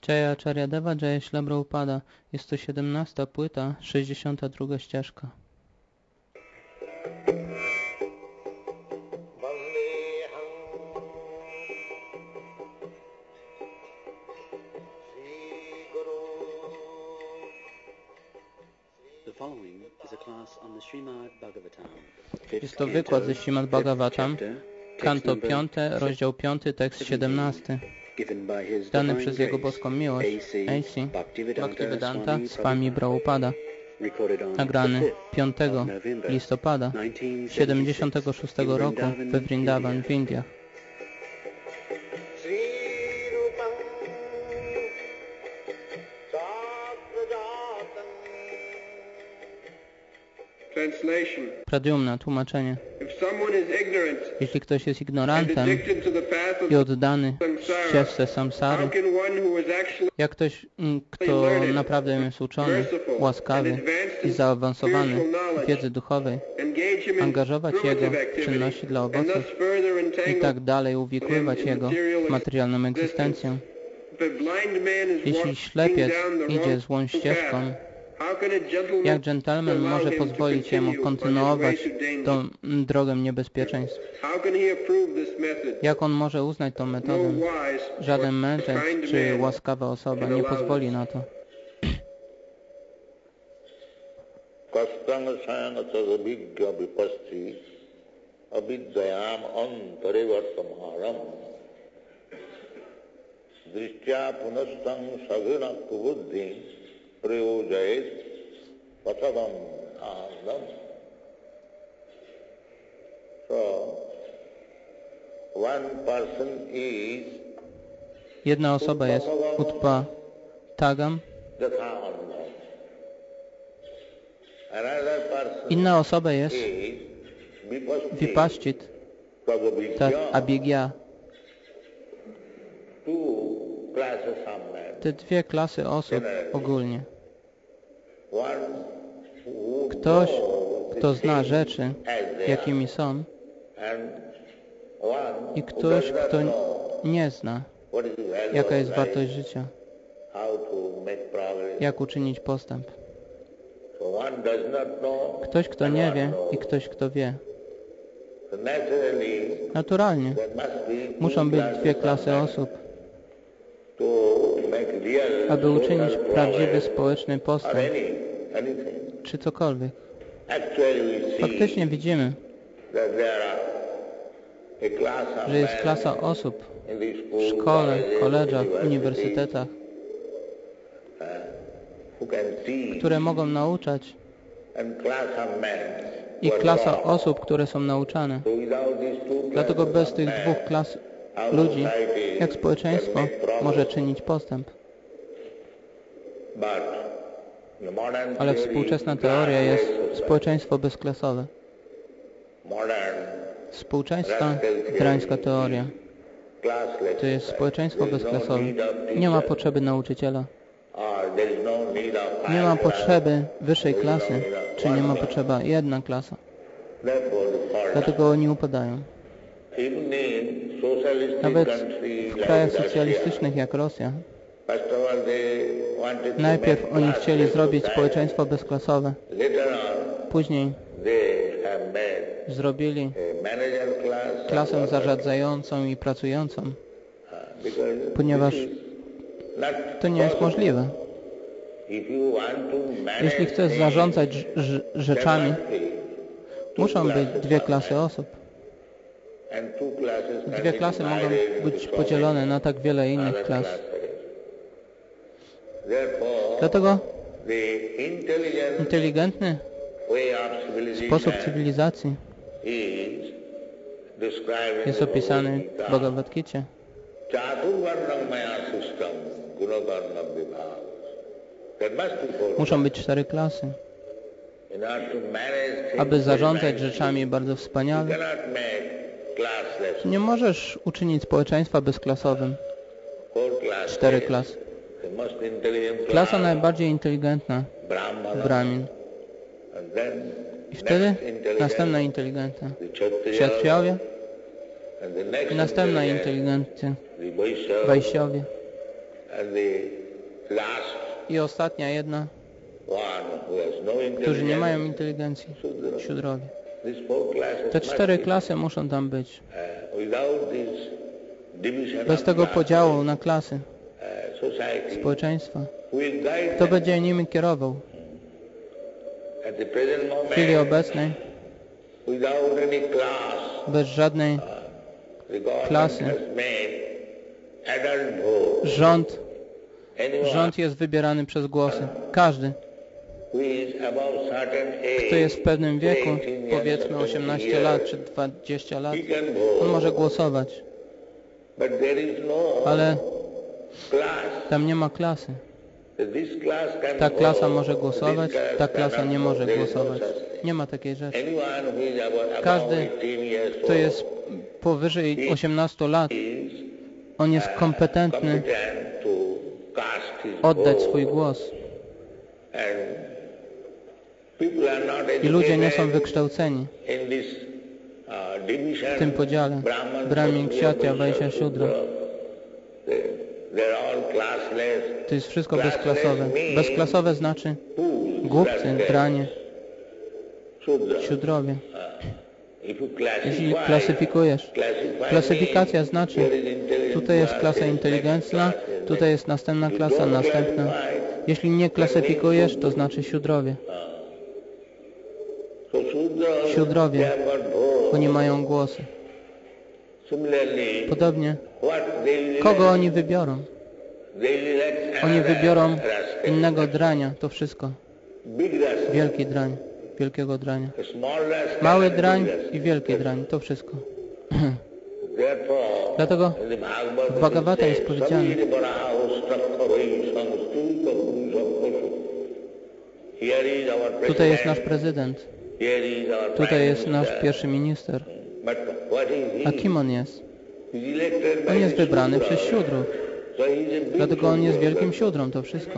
Jaya Acharya Deva Jaya Śrīla Prabhupada. Jest to 17. płyta, 62. ścieżka. Jest to wykład ze Śrīmad Bhagavatam, kanto 5, rozdział 5, tekst 17. Dany przez Jego boską miłość, A.C. Bhaktivedanta Swami Prabhupada. Nagrany 5 listopada 76 roku we Vrindavan w Indiach. Pradyumna, tłumaczenie. Jeśli ktoś jest ignorantem i oddany ścieżce samsary, jak ktoś, kto naprawdę jest uczony, łaskawy i zaawansowany w wiedzy duchowej, angażować jego w czynności dla owoców i tak dalej uwikływać jego w materialną egzystencję. Jeśli ślepiec idzie złą ścieżką, jak dżentelmen może pozwolić jemu kontynuować tą drogę niebezpieczeństw? Jak on może uznać tą metodę? Żaden mędrzec czy łaskawa osoba nie pozwoli na to. Jedna osoba jest Utpa Tagam, inna osoba jest Vipaschit Abhigya. Te dwie klasy osób ogólnie. Ktoś, kto zna rzeczy, jakimi są, i ktoś, kto nie zna, jaka jest wartość życia, jak uczynić postęp. Ktoś, kto nie wie i ktoś, kto wie. Naturalnie muszą być dwie klasy osób, aby uczynić prawdziwy społeczny postęp, czy cokolwiek. Faktycznie widzimy, że jest klasa osób w szkole, koledżach, uniwersytetach, które mogą nauczać, i klasa osób, które są nauczane. Dlatego bez tych dwóch klas ludzi, jak społeczeństwo może czynić postęp. Ale współczesna teoria jest społeczeństwo bezklasowe. Współczesna drańska teoria to jest społeczeństwo bezklasowe. Nie ma potrzeby nauczyciela. Nie ma potrzeby wyższej klasy, czy nie ma potrzeba jedna klasa. Dlatego oni upadają. Nawet w krajach socjalistycznych jak Rosja, najpierw oni chcieli zrobić społeczeństwo bezklasowe. Później zrobili klasę zarządzającą i pracującą, ponieważ to nie jest możliwe. Jeśli chcesz zarządzać rzeczami, muszą być dwie klasy osób. Dwie klasy mogą być podzielone na tak wiele innych klas. Dlatego inteligentny sposób cywilizacji jest opisany w Bhagavad Gicie. Muszą być 4 klasy. Aby zarządzać rzeczami bardzo wspaniale, nie możesz uczynić społeczeństwa bezklasowym. 4 klasy. Klasa najbardziej inteligentna, Brahmin. I wtedy następna inteligentna, Kshatriyowie. I następna inteligencja, Vaishyowie. I ostatnia jedna, którzy nie mają inteligencji, Siudrowie. Te 4 klasy muszą tam być. Bez tego podziału na klasy społeczeństwa, kto będzie nimi kierował? W chwili obecnej, bez żadnej klasy, rząd jest wybierany przez głosy. Każdy, kto jest w pewnym wieku, powiedzmy 18 lat czy 20 lat, on może głosować. Ale tam nie ma klasy. Ta klasa może głosować, ta klasa nie może głosować. Nie ma takiej rzeczy. Każdy, kto jest powyżej 18 lat, on jest kompetentny oddać swój głos. I ludzie nie są wykształceni w tym podziale. Brahmin, Kshatriya, Vaishya, Shudra. To jest wszystko bezklasowe. Bezklasowe znaczy głupcy, dranie, Siudrowie. Jeśli klasyfikujesz, klasyfikacja znaczy tutaj jest klasa inteligentna, tutaj jest następna klasa, następna. Jeśli nie klasyfikujesz, to znaczy Siudrowie. Siudrowie, oni mają głosy. Podobnie, kogo oni wybiorą? Oni wybiorą innego drania, to wszystko. Wielki drań, wielkiego drania. Mały drań i wielki drań, to wszystko. Dlatego w Bhagavata jest powiedziane, tutaj jest nasz prezydent, tutaj jest nasz pierwszy minister. A kim on jest? On jest wybrany przez Siudrów. Dlatego on jest wielkim Siudrą, to wszystko.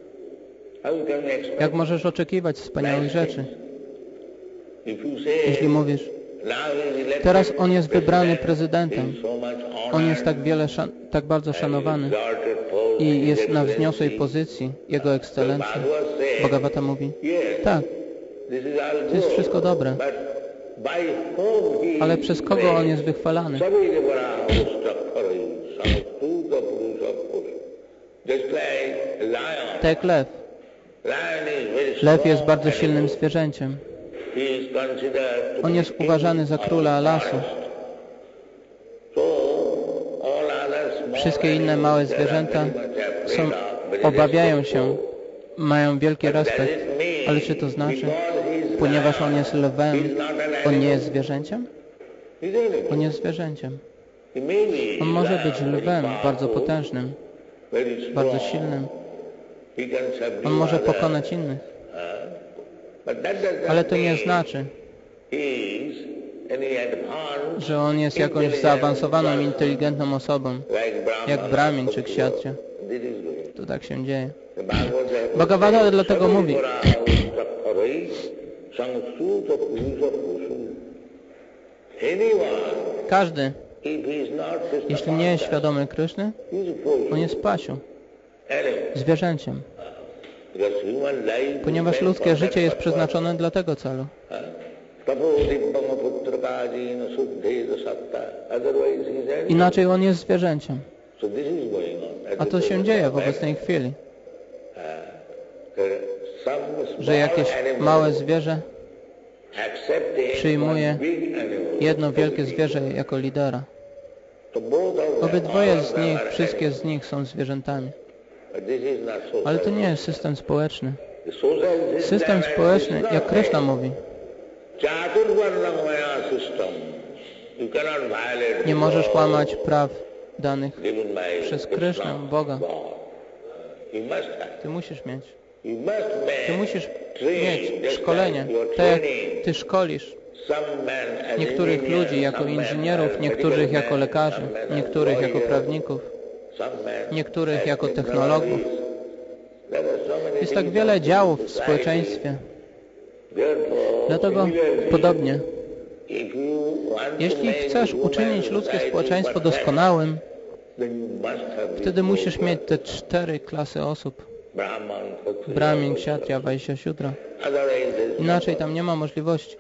Jak możesz oczekiwać wspaniałych rzeczy? Jeśli mówisz, teraz on jest wybrany prezydentem, on jest tak bardzo szanowany i jest na wzniosłej pozycji, Jego Ekscelencja. Bhagavata mówi, tak, to jest wszystko dobre, ale przez kogo on jest wychwalany? Tak jak lew. Lew jest bardzo silnym zwierzęciem. On jest uważany za króla lasu. Wszystkie inne małe zwierzęta obawiają się, mają wielki respekt. Ale czy to znaczy, ponieważ on jest lwem, on nie jest zwierzęciem? On jest zwierzęciem. On może być lwem bardzo potężnym, bardzo silnym. On może pokonać innych. Ale to nie znaczy, że on jest jakąś zaawansowaną, inteligentną osobą, jak Brahmin czy Kshatriya. To tak się dzieje. Bhagavata dlatego mówi, każdy, jeśli nie jest świadomy Kryszny, on jest pasią, zwierzęciem. Ponieważ ludzkie życie jest przeznaczone dla tego celu. Inaczej on jest zwierzęciem. A to się dzieje w obecnej chwili. Że jakieś małe zwierzę przyjmuje jedno wielkie zwierzę jako lidera. Obydwoje z nich, wszystkie z nich są zwierzętami. Ale to nie jest system społeczny. System społeczny, jak Kryszna mówi, nie możesz łamać praw danych przez Krysznę, Boga. Ty musisz mieć. Ty musisz mieć szkolenie. Tak jak Ty szkolisz niektórych ludzi jako inżynierów, niektórych jako lekarzy, niektórych jako prawników, niektórych jako technologów. Jest tak wiele działów w społeczeństwie. Dlatego podobnie, jeśli chcesz uczynić ludzkie społeczeństwo doskonałym, Wtedy musisz mieć te 4 klasy osób. Brahmin, Kshatriya, Vaishya, Shudra. Inaczej tam nie ma możliwości.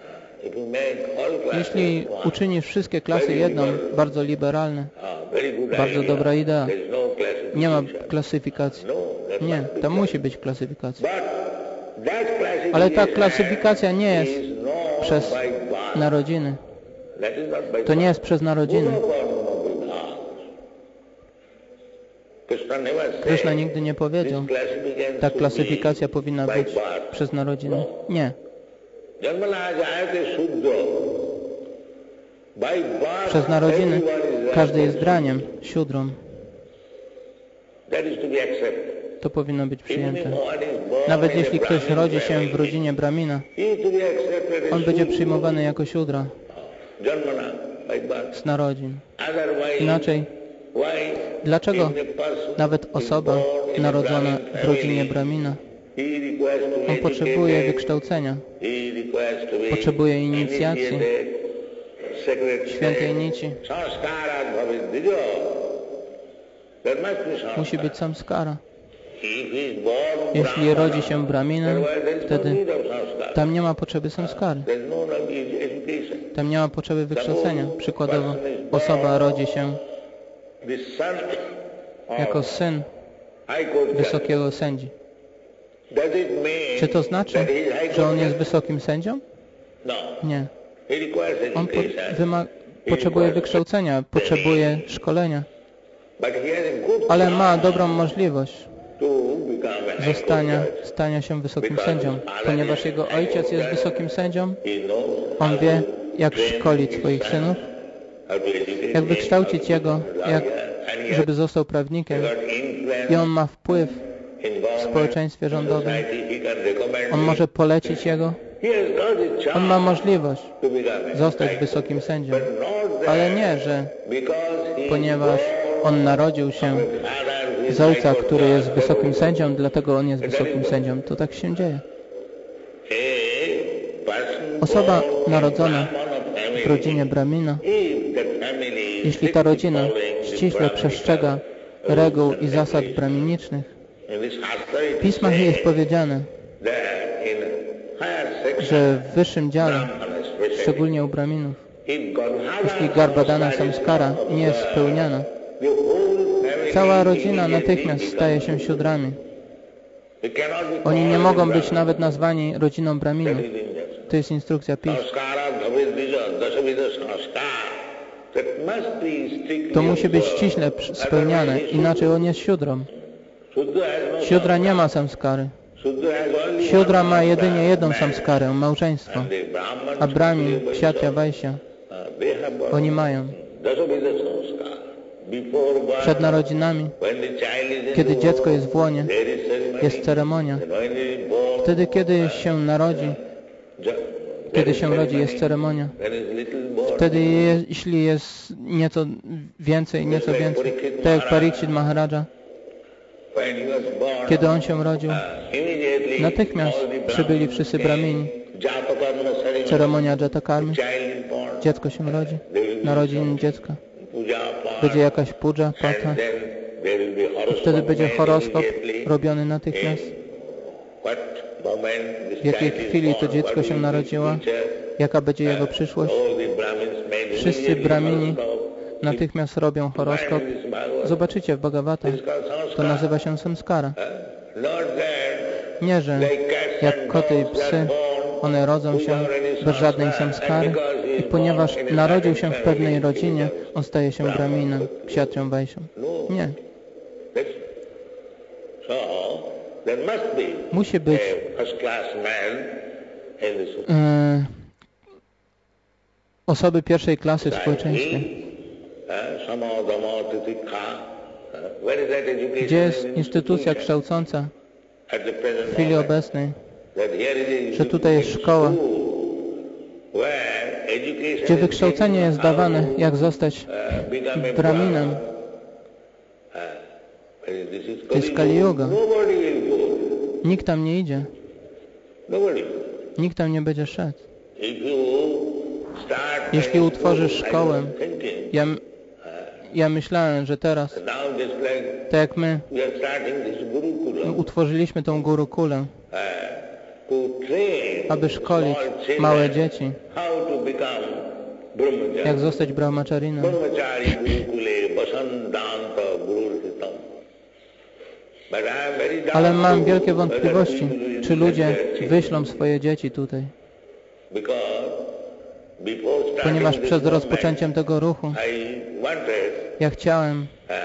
Jeśli uczynisz wszystkie klasy jedną, bardzo liberalne, bardzo dobra idea. Nie ma klasyfikacji. Nie, tam musi być klasyfikacja. Ale ta klasyfikacja nie jest przez narodziny. To nie jest przez narodziny. Krishna nigdy nie powiedział, ta klasyfikacja powinna być przez narodziny. Nie. Przez narodziny każdy jest draniem, siódrą. To powinno być przyjęte. Nawet jeśli ktoś rodzi się w rodzinie Brahmina, on będzie przyjmowany jako siódra z narodzin. Inaczej, dlaczego nawet osoba narodzona w rodzinie Brahmina, on potrzebuje wykształcenia, potrzebuje inicjacji, świętej nici. Musi być samskara. Jeśli rodzi się Brahminem, wtedy tam nie ma potrzeby samskary. Tam nie ma potrzeby wykształcenia. Przykładowo, osoba rodzi się jako syn wysokiego sędzi. Czy to znaczy, że on jest wysokim sędzią? Nie. On potrzebuje wykształcenia, potrzebuje szkolenia. Ale ma dobrą możliwość stania się wysokim sędzią. Ponieważ jego ojciec jest wysokim sędzią, on wie, jak szkolić swoich synów, jak wykształcić jego, żeby został prawnikiem. I on ma wpływ w społeczeństwie rządowym. On może polecić jego. On ma możliwość zostać wysokim sędzią. Ale nie, że ponieważ on narodził się z ojca, który jest wysokim sędzią, dlatego on jest wysokim sędzią. To tak się dzieje. Osoba narodzona w rodzinie Brahmina, jeśli ta rodzina ściśle przestrzega reguł i zasad brahminicznych, w pismach jest powiedziane, że w wyższym dziale, szczególnie u Brahminów, jeśli Garbhadana samskara nie jest spełniana, cała rodzina natychmiast staje się siódrami. Oni nie mogą być nawet nazwani rodziną Brahminów. To jest instrukcja pism. To musi być ściśle spełniane, inaczej on jest siódrą. Siódra nie ma samskary. Siódra ma jedynie jedną samskarę, małżeństwo. A Brahmin, Kshatriya, Vaishya, oni mają. Przed narodzinami, kiedy dziecko jest w łonie, jest ceremonia. Wtedy, kiedy się rodzi, jest ceremonia. Wtedy, jeśli jest nieco więcej, tak jak Parikshit Maharaja, kiedy on się rodził, natychmiast przybyli wszyscy Brahmini. Ceremonia Jatakarmy. Dziecko się rodzi. Narodzin dziecka. Będzie jakaś puja, patha. Wtedy będzie horoskop robiony natychmiast. W jakiej chwili to dziecko się narodziło, jaka będzie jego przyszłość. Wszyscy Brahmini natychmiast robią horoskop. Zobaczycie w Bhagavata, to nazywa się samskara. Nie, że jak koty i psy, one rodzą się bez żadnej samskary i ponieważ narodził się w pewnej rodzinie, on staje się Brahminem, Kshatriyą, Vaishyą. Nie. Musi być osoby pierwszej klasy w społeczeństwie. Gdzie jest instytucja kształcąca w chwili obecnej, że tutaj jest szkoła, gdzie wykształcenie jest dawane, jak zostać Brahminem. To jest Kali Yuga. Nikt tam nie idzie. Nikt tam nie będzie szedł. Jeśli utworzysz szkołę, ja myślałem, że teraz, tak jak my utworzyliśmy tą Gurukulę, aby szkolić małe dzieci, jak zostać brahmacharinem. Ale mam wielkie wątpliwości, czy ludzie wyślą swoje dzieci tutaj. Ponieważ przed rozpoczęciem tego ruchu ja chciałem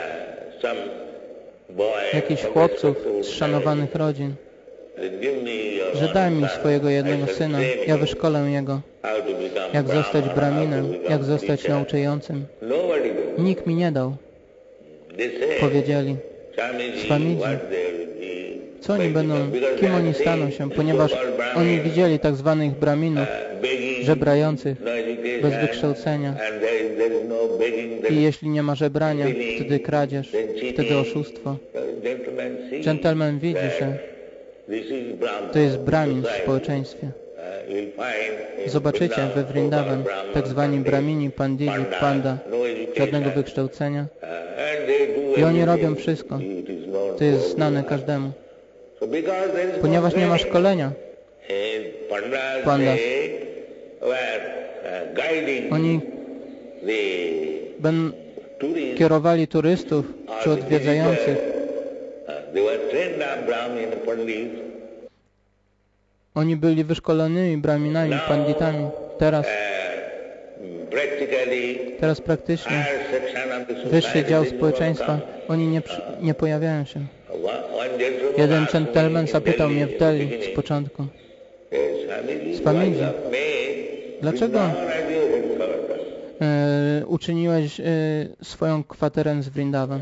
jakichś chłopców z szanowanych rodzin, że daj mi swojego jednego syna, ja wyszkolę jego, jak zostać braminem, jak zostać nauczającym. Nikt mi nie dał. Powiedzieli, Swamidzi, co oni będą, kim oni staną się, ponieważ oni widzieli tak zwanych braminów, żebrających, bez wykształcenia. I jeśli nie ma żebrania, wtedy kradzież, wtedy oszustwo. Gentleman widzi, że to jest bramin w społeczeństwie. Zobaczycie we Vrindavan tak zwani bramini, panditi, panda, żadnego wykształcenia. I oni robią wszystko. To jest znane każdemu. Ponieważ nie ma szkolenia, pandas, oni kierowali turystów czy odwiedzających. Oni byli wyszkolonymi braminami, panditami. Teraz praktycznie wyższy dział społeczeństwa, oni nie pojawiają się. Jeden gentleman zapytał mnie w Delhi z początku, Swamidzi, dlaczego uczyniłeś swoją kwaterę z Vrindavan?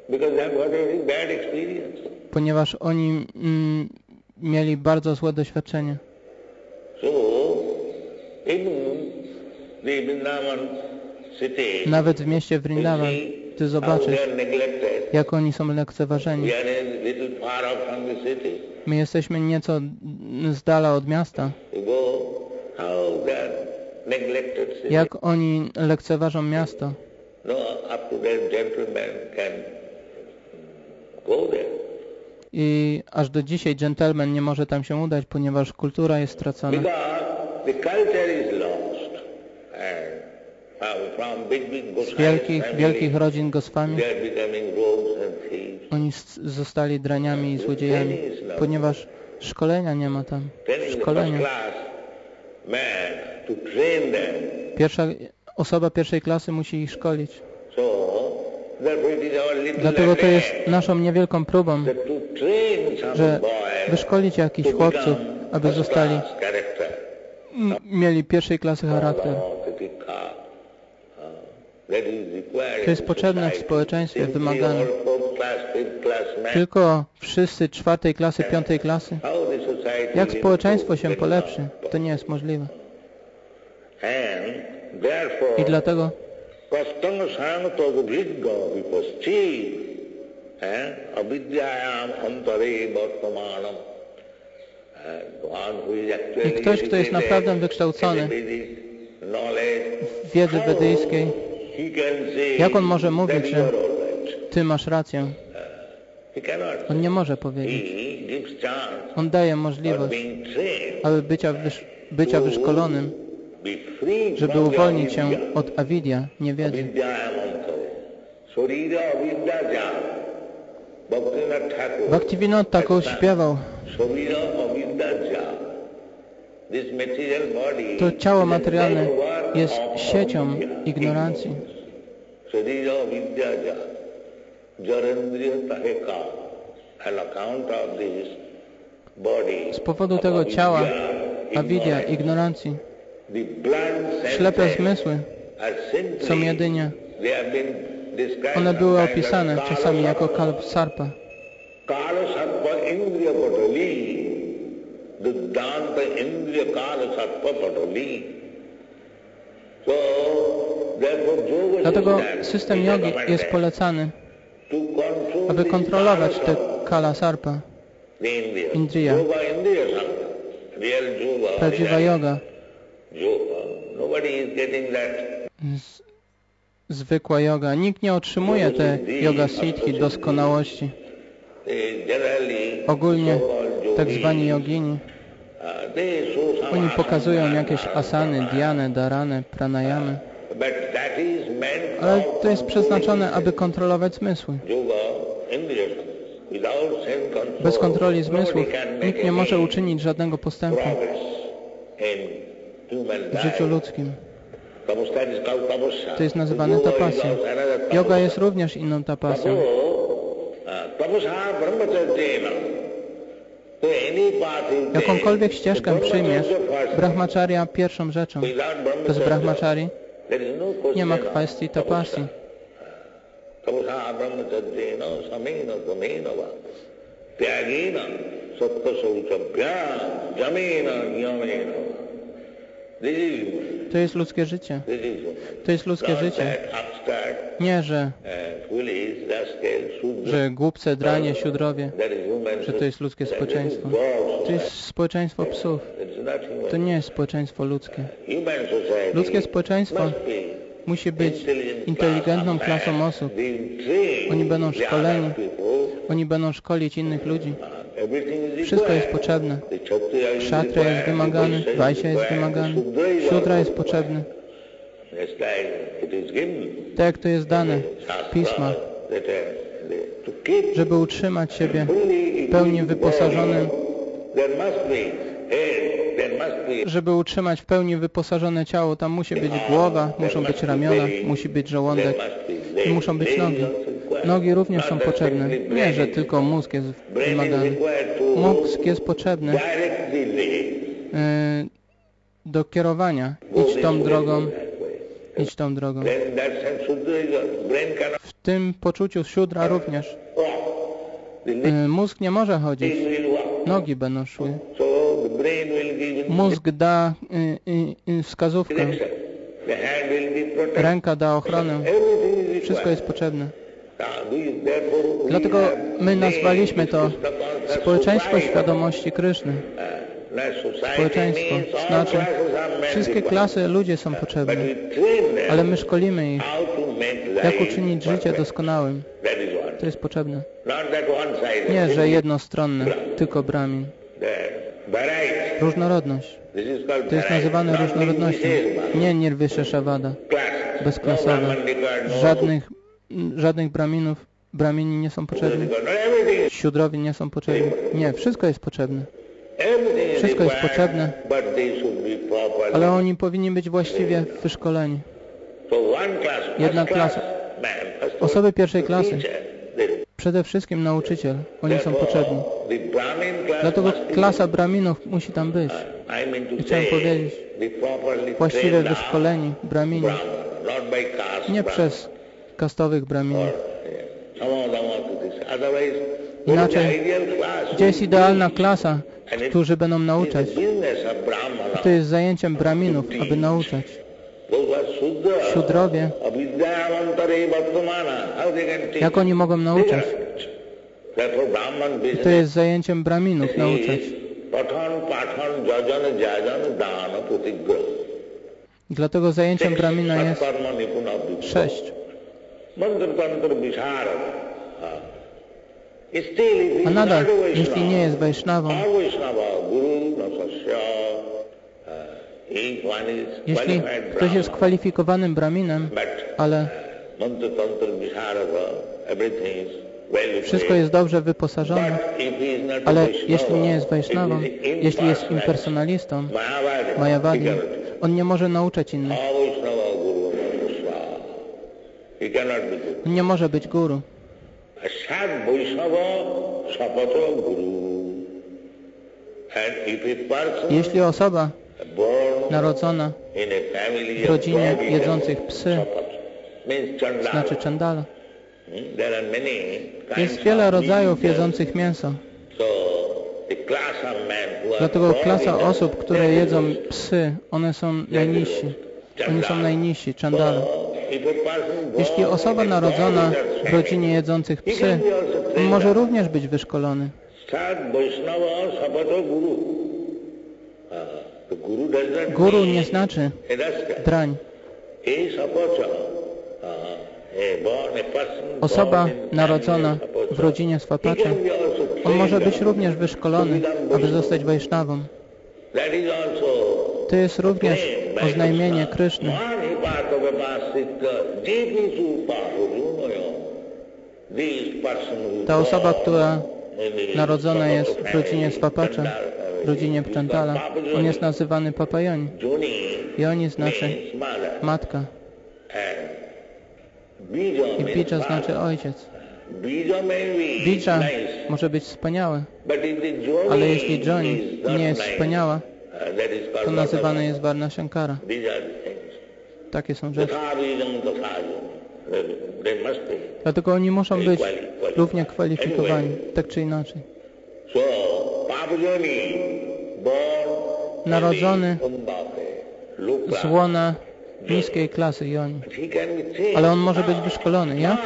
Ponieważ oni mieli bardzo złe doświadczenie. Nawet w mieście Vrindavan ty zobaczysz, jak oni są lekceważeni. My jesteśmy nieco z dala od miasta. Jak oni lekceważą miasto. I aż do dzisiaj gentleman nie może tam się udać, ponieważ kultura jest stracona. Z wielkich rodzin Goswami oni zostali draniami i złodziejami, ponieważ szkolenia nie ma tam. Szkolenia. Osoba pierwszej klasy musi ich szkolić. Dlatego to jest naszą niewielką próbą, że wyszkolić jakichś chłopców, aby mieli pierwszej klasy charakter. To jest potrzebne w społeczeństwie, wymagane. Tylko wszyscy czwartej klasy, piątej klasy. Jak społeczeństwo się polepszy, to nie jest możliwe. I dlatego i ktoś, kto jest naprawdę wykształcony w wiedzy wedyjskiej, jak on może mówić, że ty masz rację? On nie może powiedzieć. On daje możliwość, aby bycia wyszkolonym, żeby uwolnić się od avidya, niewiedzy. Bhaktivinoda Thakur śpiewał: to ciało materialne jest siecią ignorancji. Z powodu tego ciała, avidya, ignorancji, ślepe zmysły są jedynie, one były opisane czasami jako kalpsarpa. Dlatego system jogi jest polecany, aby kontrolować te kala sarpa, indriya. Prawdziwa yoga zwykła joga. Nikt nie otrzymuje tej yoga siddhi, doskonałości. Ogólnie tak zwani jogini, oni pokazują jakieś asany, dhyany, dharany, pranayamy. Ale to jest przeznaczone, aby kontrolować zmysły. Bez kontroli zmysłów nikt nie może uczynić żadnego postępu w życiu ludzkim. To jest nazywane tapasją. Yoga jest również inną tapasją. Jakąkolwiek ścieżkę przyjmiesz, brahmacharya pierwszą rzeczą. Bez brahmachari nie ma kwestii tapasji. To jest ludzkie życie. To jest ludzkie życie. Nie, że głupce, dranie, siódrowie, że to jest ludzkie społeczeństwo. To jest społeczeństwo psów. To nie jest społeczeństwo ludzkie. Ludzkie społeczeństwo musi być inteligentną klasą osób. Oni będą szkoleni. Oni będą szkolić innych ludzi. Wszystko jest potrzebne. Kshatriya jest wymagany, Vaishya jest wymagany, Shudra jest potrzebny. Tak jak to jest dane w pismach, żeby utrzymać siebie w pełni wyposażonym, żeby utrzymać w pełni wyposażone ciało, tam musi być głowa, muszą być ramiona, musi być żołądek i muszą być nogi. Nogi również są potrzebne. Nie, że tylko mózg jest wymagany. Mózg jest potrzebny do kierowania. Idź tą drogą. Idź tą drogą. W tym poczuciu Shudra również. Mózg nie może chodzić. Nogi będą szły. Mózg da wskazówkę. Ręka da ochronę. Wszystko jest potrzebne. Dlatego my nazwaliśmy to społeczeństwo świadomości Kryszny. Społeczeństwo znaczy wszystkie klasy ludzie są potrzebne, ale my szkolimy ich, jak uczynić życie doskonałym. To jest potrzebne. Nie, że jednostronne, tylko Brahmin. Różnorodność. To jest nazywane różnorodnością. Nie nirvišešavada, bezklasowe. Żadnych Brahminów, Brahmini nie są potrzebni. Siudrowie nie są potrzebni. Nie, wszystko jest potrzebne. Wszystko jest potrzebne, ale oni powinni być właściwie wyszkoleni. Jedna klasa. Osoby pierwszej klasy. Przede wszystkim nauczyciel. Oni są potrzebni. Dlatego klasa Brahminów musi tam być. I chciałem powiedzieć, właściwie wyszkoleni Brahmini. Nie przez kastowych Brahminów. Inaczej, gdzie jest idealna klasa, którzy będą nauczać? To jest zajęciem Brahminów, aby nauczać. Siudrowie, jak oni mogą nauczać? To jest zajęciem Brahminów nauczać. Dlatego zajęciem Brahmina jest 6. A nadal, jeśli nie jest Vaishnavą, jeśli ktoś jest kwalifikowanym Brahminem, ale wszystko jest dobrze wyposażone, ale jeśli nie jest Vaishnavą, jeśli jest impersonalistą, Mayavadi, on nie może nauczać innych. On nie może być guru. Jeśli osoba narodzona w rodzinie jedzących psy, znaczy Chandala, jest wiele rodzajów jedzących mięso. Dlatego klasa osób, które jedzą psy, one są najniżsi. Oni są najniżsi, Chandala. Jeśli osoba narodzona w rodzinie jedzących psy, on może również być wyszkolony. Guru nie znaczy drań. Osoba narodzona w rodzinie Swapacza, on może być również wyszkolony, aby zostać Wajsznawą. To jest również oznajmienie Kryszny. Ta osoba, która narodzona jest w rodzinie Swapacza, w rodzinie Pczantala, on jest nazywany Papajoni. Joni znaczy matka. I Bija znaczy ojciec. Bija może być wspaniałe, ale jeśli Joni nie jest wspaniała, to nazywane jest Varna Shankara. Takie są rzeczy. Dlatego oni muszą być równie kwalifikowani, tak czy inaczej. Narodzony z łona niskiej klasy Joni. Ale on może być wyszkolony, jak?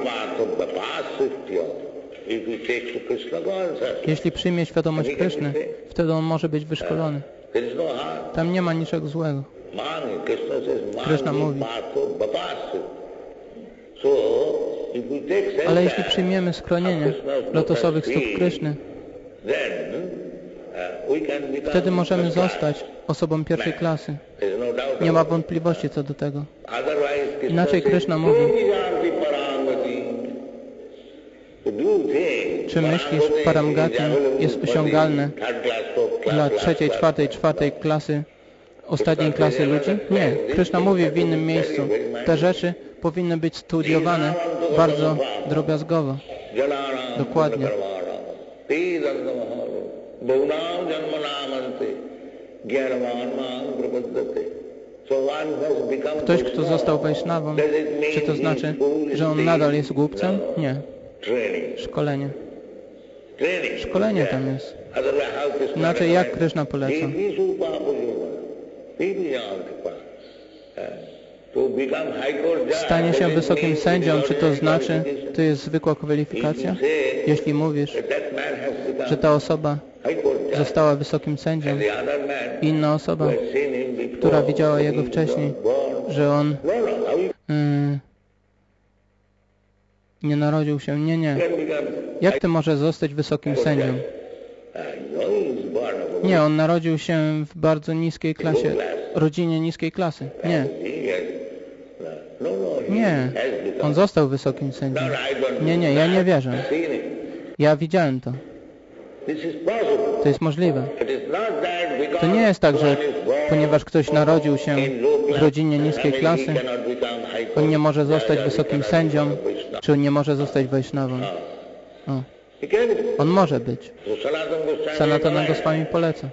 Jeśli przyjmie świadomość Kryszny, wtedy on może być wyszkolony. Tam nie ma niczego złego. Kryszna mówi. Ale jeśli przyjmiemy sklonienie lotosowych stóp Kryszny, wtedy możemy zostać osobą pierwszej klasy. Nie ma wątpliwości co do tego. Inaczej Kryszna mówi. Czy myślisz, Paramgati jest osiągalne dla trzeciej, czwartej klasy, ostatniej klasy ludzi? Nie. Kryszna mówi w innym miejscu. Te rzeczy powinny być studiowane bardzo drobiazgowo. Dokładnie. Ktoś, kto został Wajsznawą, czy to znaczy, że on nadal jest głupcem? Nie. Szkolenie. Szkolenie tam jest. Inaczej jak Kryszna poleca? Stanie się wysokim sędzią, czy to znaczy, to jest zwykła kwalifikacja? Jeśli mówisz, że ta osoba została wysokim sędzią, inna osoba, która widziała jego wcześniej, że on nie narodził się, nie. Jak ty możesz zostać wysokim sędzią? Nie, on narodził się w bardzo niskiej klasie, rodzinie niskiej klasy. Nie, on został wysokim sędzią. Nie, ja nie wierzę. Ja widziałem to. To jest możliwe. To nie jest tak, że ponieważ ktoś narodził się w rodzinie niskiej klasy, on nie może zostać wysokim sędzią, czy on nie może zostać Wajsznawą. On może być. Sanatana Goswami poleca.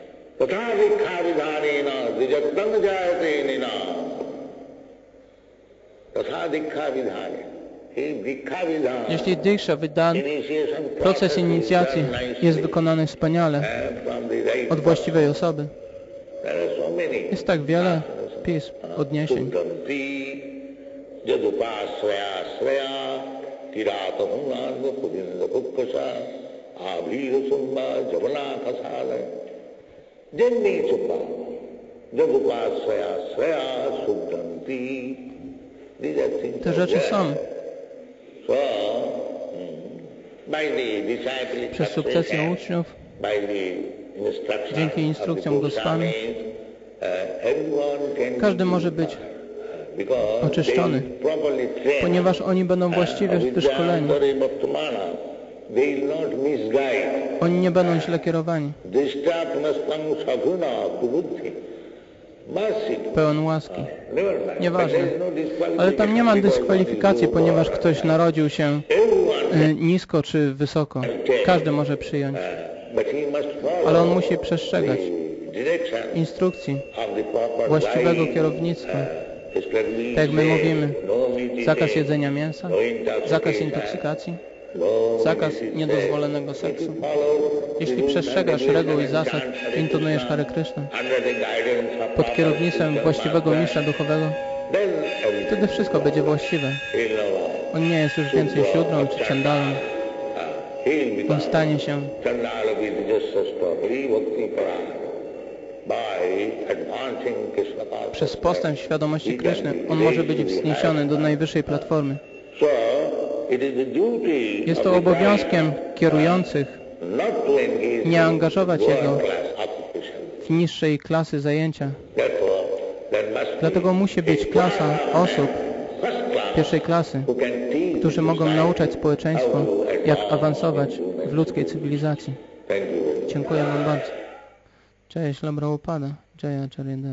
Jeśli diksha vidan, proces inicjacji jest wykonany wspaniale od właściwej osoby, jest tak wiele pism, odniesień. Te rzeczy są. Przez sukcesję uczniów, dzięki instrukcjom Goswami, każdy może być oczyszczony, ponieważ oni będą właściwie wyszkoleni. Oni nie będą źle kierowani. Pełen łaski. Nieważne. Ale tam nie ma dyskwalifikacji, ponieważ ktoś narodził się nisko czy wysoko. Każdy może przyjąć. Ale on musi przestrzegać instrukcji właściwego kierownictwa. Tak jak my mówimy, zakaz jedzenia mięsa, zakaz intoksykacji, zakaz niedozwolonego seksu. Jeśli przestrzegasz reguł i zasad, intonujesz Hare Krishna pod kierownictwem właściwego mistrza duchowego, wtedy wszystko będzie właściwe. On nie jest już więcej siódrą czy czandalą. On stanie się Przez postęp świadomości Kryszny on może być wzniesiony do najwyższej platformy. Jest to obowiązkiem kierujących nie angażować jego w niższej klasy zajęcia. Dlatego musi być klasa osób pierwszej klasy, którzy mogą nauczać społeczeństwo, jak awansować w ludzkiej cywilizacji. Dziękuję Wam bardzo. Cześć, Prabhupada. Jaya Acharya.